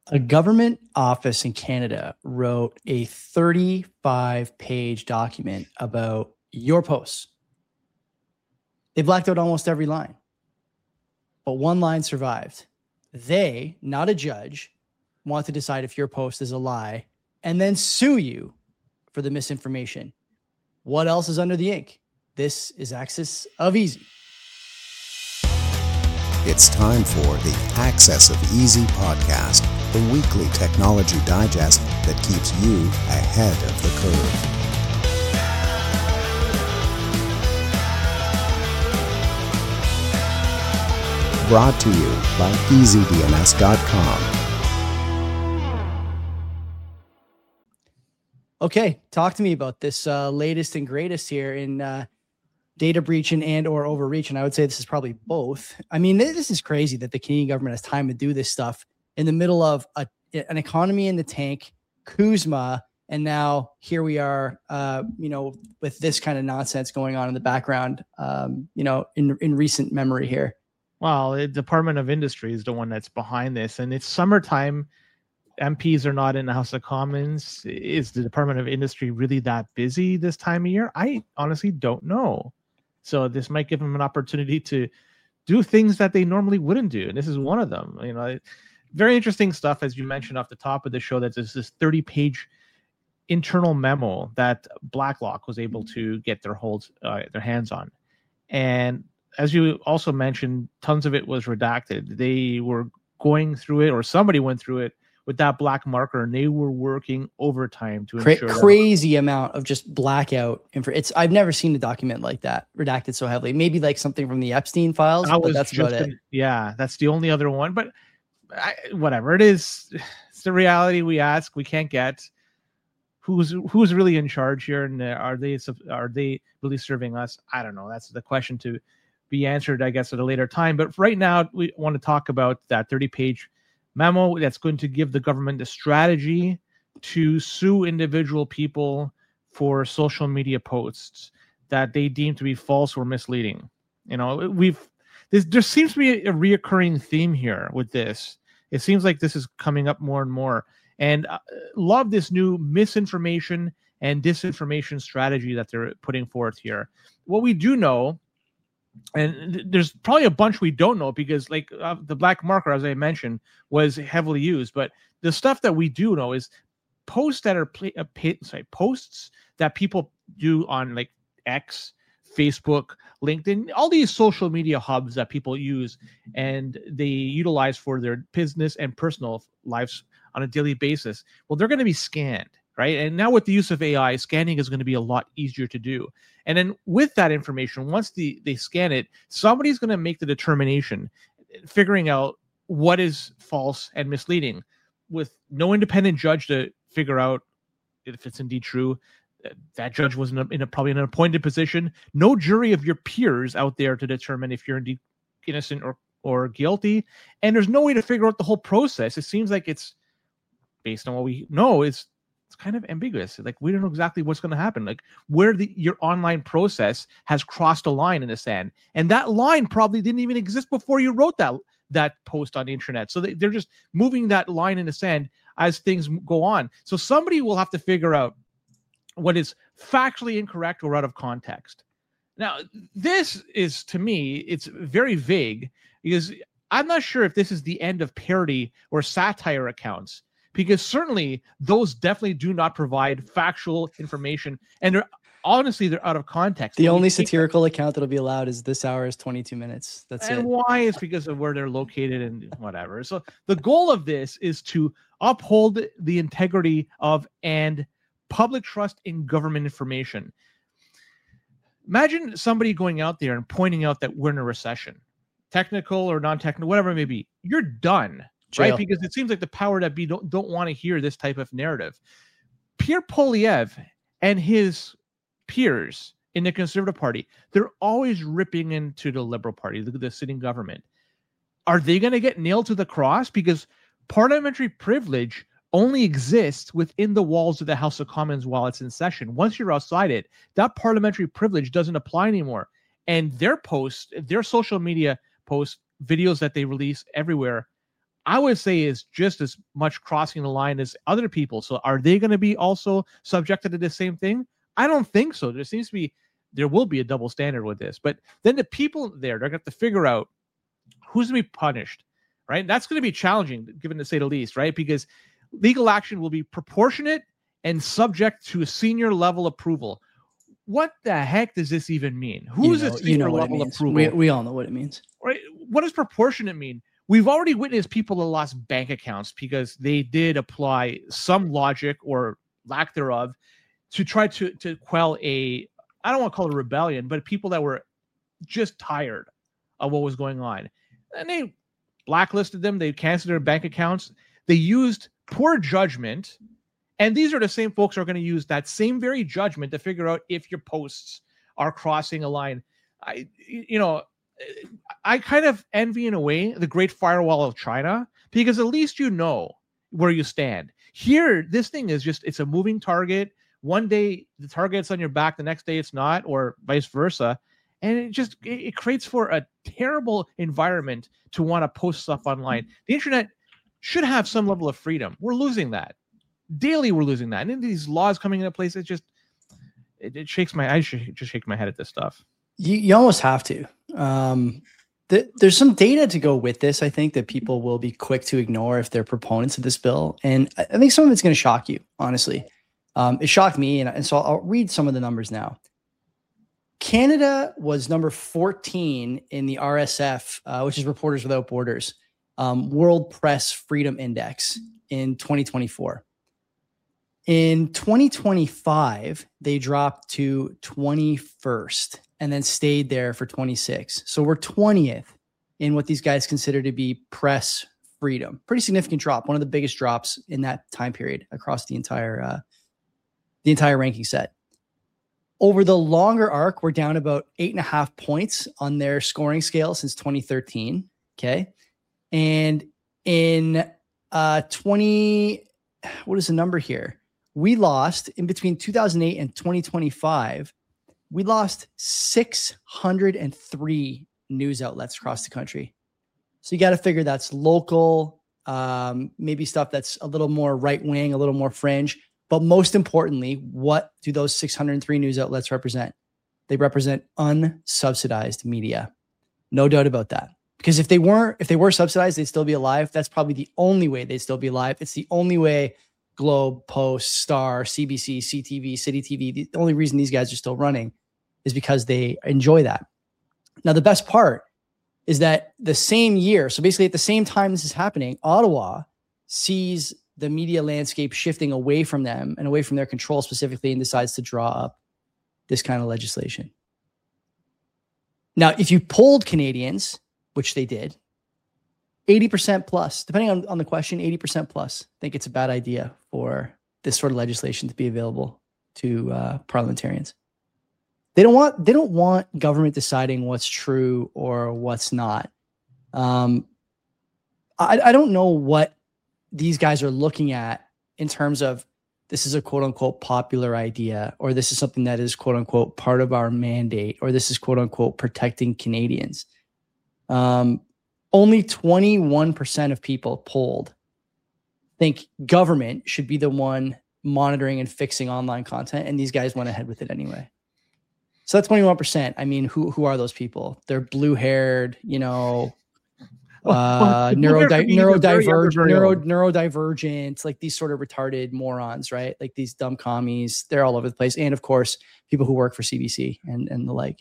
A government office in Canada wrote a 35-page document about your posts. They blacked out almost every line, but one line survived. They, not a judge, want to decide if your post is a lie and then sue you for the misinformation. What else is under the ink? This is Axis of Easy. It's time for the Axis of Easy podcast, the weekly technology digest that keeps you ahead of the curve. Brought to you by EasyDNS.com. Okay, talk to me about this latest and greatest here in data breach and or overreach. And I would say this is probably both. I mean, this is crazy that the Canadian government has time to do this stuff in the middle of an economy in the tank, Kuzma, and now here we are, with this kind of nonsense going on in the background, in recent memory here. Well, the Department of Industry is the one that's behind this, and it's summertime. MPs are not in the House of Commons. Is the Department of Industry really that busy this time of year? I honestly don't know. So this might give them an opportunity to do things that they normally wouldn't do. And this is one of them. Very interesting stuff, as you mentioned off the top of the show, that there's this 30-page internal memo that Blacklock was able to get their hands on. And as you also mentioned, tons of it was redacted. They were going through it, or somebody went through it with that black marker, and they were working overtime to ensure crazy amount of just blackout info. I've never seen a document like that redacted so heavily. Maybe like something from the Epstein files, but that's about it. Yeah, that's the only other one. But whatever it is, it's the reality we ask. We can't get who's really in charge here, and are they really serving us? I don't know. That's the question to be answered, I guess, at a later time. But right now, we want to talk about that 30-page memo that's going to give the government a strategy to sue individual people for social media posts that they deem to be false or misleading. There seems to be a reoccurring theme here with this. It seems like this is coming up more and more. And love this new misinformation and disinformation strategy that they're putting forth here. What we do know, and there's probably a bunch we don't know, because the black marker, as I mentioned, was heavily used. But the stuff that we do know is posts that are posts that people do on like X, Facebook, LinkedIn, all these social media hubs that people use and they utilize for their business and personal lives on a daily basis. Well, they're going to be scanned, right? And now with the use of AI, scanning is going to be a lot easier to do. And then with that information, once they scan it, somebody's going to make the determination, figuring out what is false and misleading, with no independent judge to figure out if it's indeed true. That judge was probably in an appointed position. No jury of your peers out there to determine if you're indeed innocent or guilty. And there's no way to figure out the whole process. It seems like it's, based on what we know, it's kind of ambiguous. Like, we don't know exactly what's going to happen. Like, where your online process has crossed a line in the sand, and that line probably didn't even exist before you wrote that post on the internet. So they're just moving that line in the sand as things go on. So somebody will have to figure out what is factually incorrect or out of context. Now, this is, to me, it's very vague, because I'm not sure if this is the end of parody or satire accounts. Because certainly those definitely do not provide factual information, and they're out of context. The only satirical account that'll be allowed is This Hour is 22 Minutes. That's it. And why? It's because of where they're located and whatever. So the goal of this is to uphold the integrity of and public trust in government information. Imagine somebody going out there and pointing out that we're in a recession, technical or non-technical, whatever it may be. You're done. Jail. Right? Because it seems like the power that be don't want to hear this type of narrative. Pierre Poilievre and his peers in the Conservative Party, they're always ripping into the Liberal Party, the sitting government. Are they going to get nailed to the cross? Because parliamentary privilege only exists within the walls of the House of Commons while it's in session. Once you're outside it, that parliamentary privilege doesn't apply anymore. And their posts, their social media posts, videos that they release everywhere, I would say is just as much crossing the line as other people. So are they going to be also subjected to the same thing? I don't think so. There will be a double standard with this. But then the people there, they're going to have to figure out who's going to be punished, right? That's going to be challenging, given to say the least, right? Because legal action will be proportionate and subject to a senior level approval. What the heck does this even mean? Who's a senior level approval? We all know what it means. Right? What does proportionate mean? We've already witnessed people that lost bank accounts because they did apply some logic or lack thereof to try to quell I don't want to call it a rebellion, but people that were just tired of what was going on. And they blacklisted them. They canceled their bank accounts. They used poor judgment. And these are the same folks who are going to use that same very judgment to figure out if your posts are crossing a line. I kind of envy, in a way, the Great Firewall of China, because at least you know where you stand. Here, this thing is it's a moving target. One day the target's on your back, the next day it's not, or vice versa. And it creates for a terrible environment to want to post stuff online. The internet should have some level of freedom. We're losing that. Daily we're losing that. And then these laws coming into place, it shakes I just shake my head at this stuff. You almost have to. There's some data to go with this, I think, that people will be quick to ignore if they're proponents of this bill. And I think some of it's going to shock you, honestly. It shocked me, and so I'll read some of the numbers now. Canada was number 14 in the RSF, which is Reporters Without Borders, World Press Freedom Index in 2024. In 2025, they dropped to 21st and then stayed there for 26. So we're 20th in what these guys consider to be press freedom. Pretty significant drop, one of the biggest drops in that time period across the entire ranking set. Over the longer arc, we're down about 8.5 points on their scoring scale since 2013. Okay. And in what is the number here? We lost in between 2008 and 2025. We lost 603 news outlets across the country. So you got to figure that's local, maybe stuff that's a little more right wing, a little more fringe. But most importantly, what do those 603 news outlets represent? They represent unsubsidized media. No doubt about that. Because if they were subsidized, they'd still be alive. That's probably the only way they'd still be alive. It's the only way Globe, Post, Star, CBC, CTV, City TV, the only reason these guys are still running is because they enjoy that. Now, the best part is that the same year, so basically at the same time this is happening, Ottawa sees the media landscape shifting away from them and away from their control specifically, and decides to draw up this kind of legislation. Now, if you polled Canadians, which they did, 80% plus, depending on the question, 80% plus think it's a bad idea for this sort of legislation to be available to parliamentarians. They don't want government deciding what's true or what's not. I don't know what these guys are looking at in terms of this is a quote unquote popular idea, or this is something that is quote unquote part of our mandate, or this is quote unquote protecting Canadians. Only 21% of people polled think government should be the one monitoring and fixing online content, and these guys went ahead with it anyway. So that's 21%. I mean, who are those people? They're blue-haired, neurodivergent, like these sort of retarded morons, right? Like these dumb commies. They're all over the place, and of course, people who work for CBC and the like.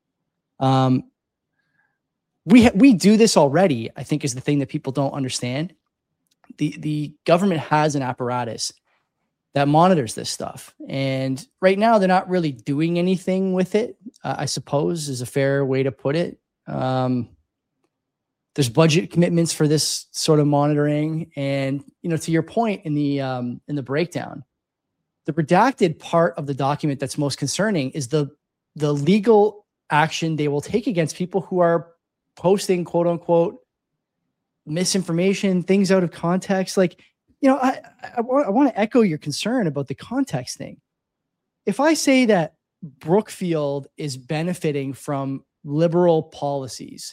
We do this already, I think, is the thing that people don't understand. The government has an apparatus that monitors this stuff. And right now, they're not really doing anything with it, I suppose, is a fair way to put it. There's budget commitments for this sort of monitoring. And, to your point in the breakdown, the redacted part of the document that's most concerning is the legal action they will take against people who are posting quote unquote misinformation, things out of context. Like, I want to echo your concern about the context thing. If I say that Brookfield is benefiting from liberal policies,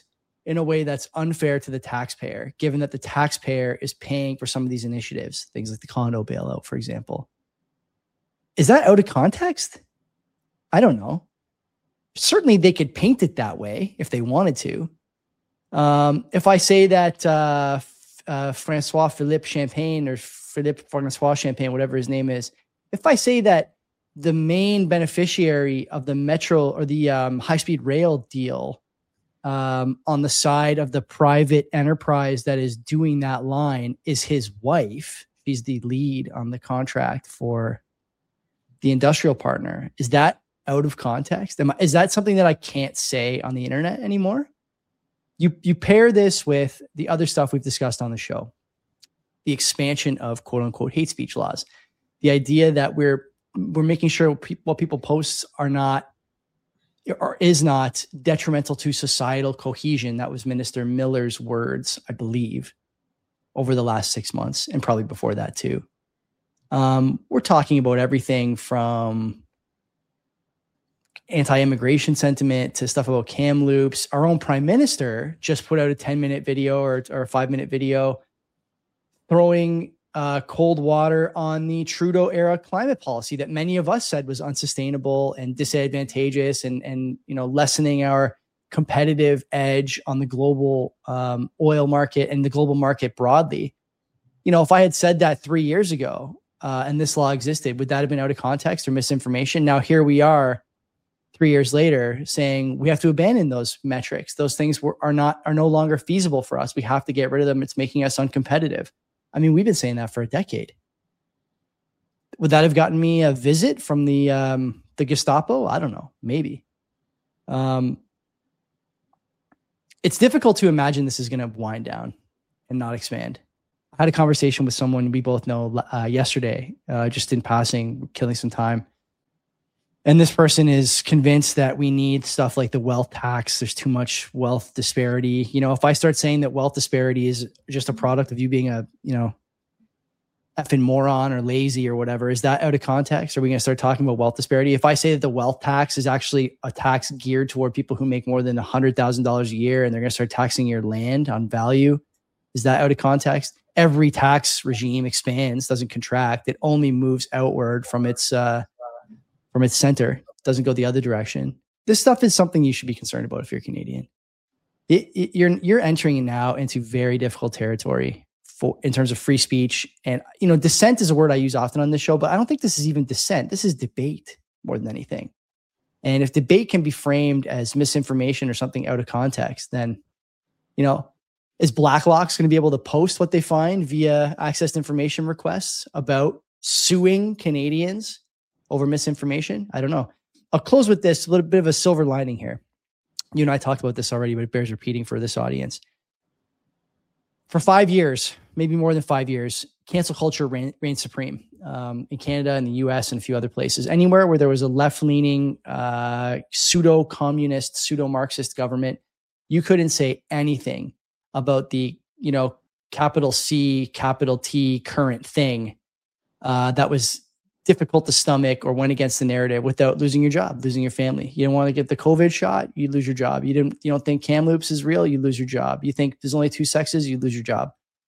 in a way that's unfair to the taxpayer, given that the taxpayer is paying for some of these initiatives, things like the condo bailout, for example. Is that out of context? I don't know. Certainly they could paint it that way if they wanted to. If I say that Francois Philippe Champagne or Philippe Francois Champagne, whatever his name is, if I say that the main beneficiary of the metro or the high-speed rail deal on the side of the private enterprise that is doing that line is his wife, she's the lead on the contract for the industrial partner, is that out of context? Is that something that I can't say on the internet anymore? You pair this with the other stuff we've discussed on the show, the expansion of quote unquote hate speech laws, the idea that we're making sure what people post are not or is not detrimental to societal cohesion. That was Minister Miller's words, I believe, over the last 6 months and probably before that too. We're talking about everything from anti-immigration sentiment to stuff about Kamloops. Our own prime minister just put out a 10-minute video or a 5-minute video throwing cold water on the Trudeau era climate policy that many of us said was unsustainable and disadvantageous and lessening our competitive edge on the global oil market and the global market broadly. If I had said that 3 years ago and this law existed, would that have been out of context or misinformation? Now here we are 3 years later saying we have to abandon those metrics. Those things are no longer feasible for us. We have to get rid of them. It's making us uncompetitive. I mean, we've been saying that for a decade. Would that have gotten me a visit from the Gestapo? I don't know. Maybe. It's difficult to imagine this is going to wind down and not expand. I had a conversation with someone we both know yesterday, just in passing, killing some time. And this person is convinced that we need stuff like the wealth tax. There's too much wealth disparity. If I start saying that wealth disparity is just a product of you being a, effing moron or lazy or whatever, is that out of context? Are we going to start talking about wealth disparity? If I say that the wealth tax is actually a tax geared toward people who make more than $100,000 a year and they're going to start taxing your land on value, is that out of context? Every tax regime expands, doesn't contract. It only moves outward from its center, doesn't go the other direction. This stuff is something you should be concerned about if you're Canadian. You're entering now into very difficult territory in terms of free speech. And, dissent is a word I use often on this show, but I don't think this is even dissent. This is debate more than anything. And if debate can be framed as misinformation or something out of context, then, is Blacklock's going to be able to post what they find via access to information requests about suing Canadians over misinformation? I don't know. I'll close with this, a little bit of a silver lining here. You and I talked about this already, but it bears repeating for this audience. For 5 years, maybe more than 5 years, cancel culture reigned supreme in Canada and the US and a few other places. Anywhere where there was a left-leaning, pseudo-communist, pseudo-Marxist government, you couldn't say anything about the, capital C, capital T current thing that was difficult to stomach or went against the narrative without losing your job, losing your family. You don't want to get the COVID shot, you lose your job. You don't think Kamloops is real, you lose your job. You think there's only two sexes, you lose your job.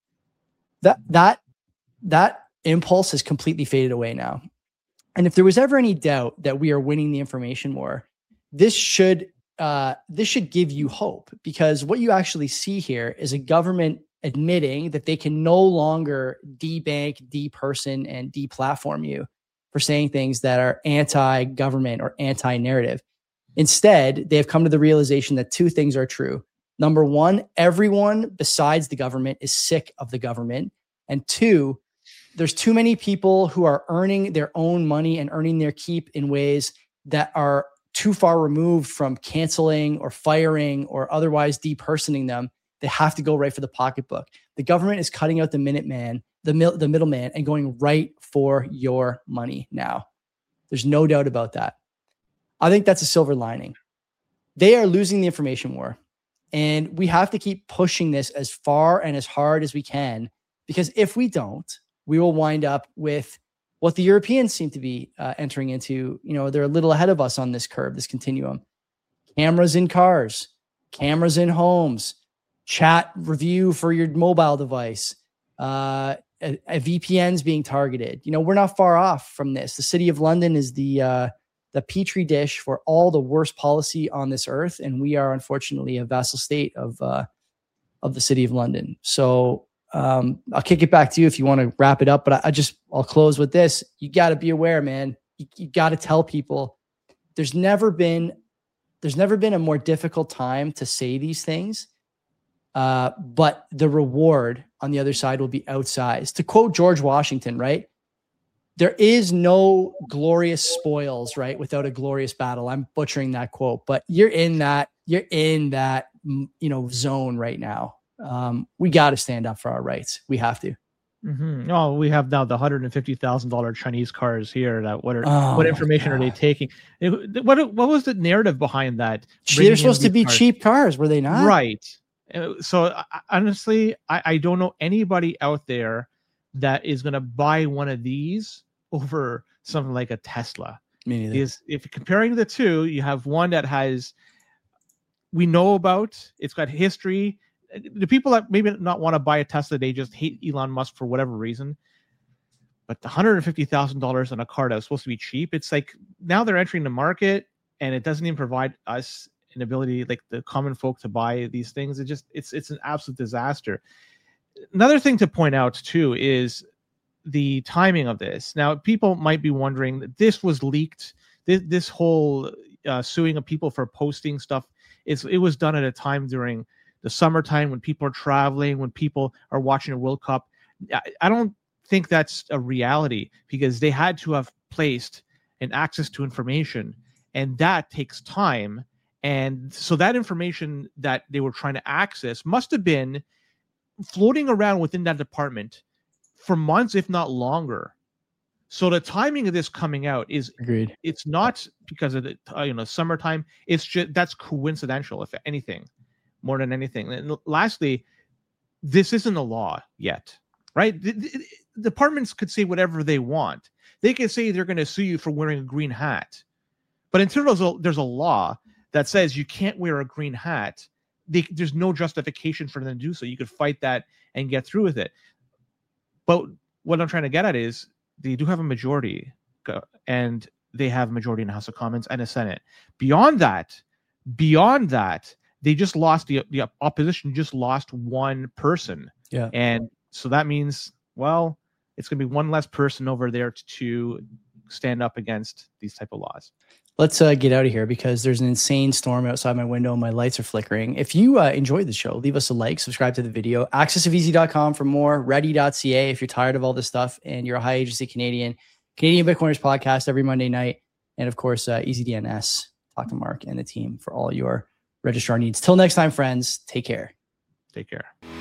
That impulse has completely faded away now. And if there was ever any doubt that we are winning the information war, this should give you hope, because what you actually see here is a government admitting that they can no longer debank, deperson, and deplatform you for saying things that are anti-government or anti-narrative. Instead, they have come to the realization that two things are true. Number one, everyone besides the government is sick of the government. And two, there's too many people who are earning their own money and earning their keep in ways that are too far removed from canceling or firing or otherwise depersoning them. They have to go right for the pocketbook. The government is cutting out the middleman, and going right for your money now. There's no doubt about that. I think that's a silver lining. They are losing the information war, and we have to keep pushing this as far and as hard as we can, because if we don't, we will wind up with what the Europeans seem to be entering into. They're a little ahead of us on this curve, this continuum. Cameras in cars, cameras in homes, chat review for your mobile device, a VPN's being targeted. We're not far off from this. The City of London is the petri dish for all the worst policy on this earth, and we are unfortunately a vassal state of the City of London. So I'll kick it back to you if you want to wrap it up, but I'll close with this. You got to be aware, man. You got to tell people there's never been a more difficult time to say these things. But the reward on the other side will be outsized. To quote George Washington, right? There is no glorious spoils, right, without a glorious battle. I'm butchering that quote, but you're in that zone right now. We got to stand up for our rights. We have to. Mm-hmm. Oh, we have now the $150,000 Chinese cars here. What information are they taking? What was the narrative behind that? They're supposed to be cheap cars, were they not? Right. So honestly, I don't know anybody out there that is going to buy one of these over something like a Tesla. Me neither. If you're comparing the two, you have one that we know about, it's got history. The people that maybe not want to buy a Tesla, they just hate Elon Musk for whatever reason. But the $150,000 on a car that was supposed to be cheap, it's like now they're entering the market and it doesn't even provide us an ability, like the common folk, to buy these things. It's an absolute disaster. Another thing to point out too is the timing of this. Now, people might be wondering that this was leaked. This whole suing of people for posting stuff, it was done at a time during the summertime when people are traveling, when people are watching a World Cup. I don't think that's a reality, because they had to have placed an access to information, and that takes time. And so that information that they were trying to access must have been floating around within that department for months, if not longer. So the timing of this coming out is agreed. It's not because of the summertime. It's just that's coincidental, if anything, more than anything. And lastly, this isn't a law yet, right? The departments could say whatever they want. They can say they're going to sue you for wearing a green hat, but until there's a law that says you can't wear a green hat, there's no justification for them to do so. You could fight that and get through with it. But what I'm trying to get at is they do have a majority, and they have a majority in the House of Commons and the Senate. Beyond that, they just lost the opposition. Just lost one person. Yeah, and so that means, well, it's going to be one less person over there to stand up against these type of laws. Let's get out of here because there's an insane storm outside my window and my lights are flickering. If you enjoyed the show, leave us a like, subscribe to the video, accessofeasy.com for more, ready.ca if you're tired of all this stuff and you're a high agency Canadian Bitcoiners podcast every Monday night. And of course, EasyDNS, talk to Mark and the team for all your registrar needs. Till next time, friends, take care. Take care.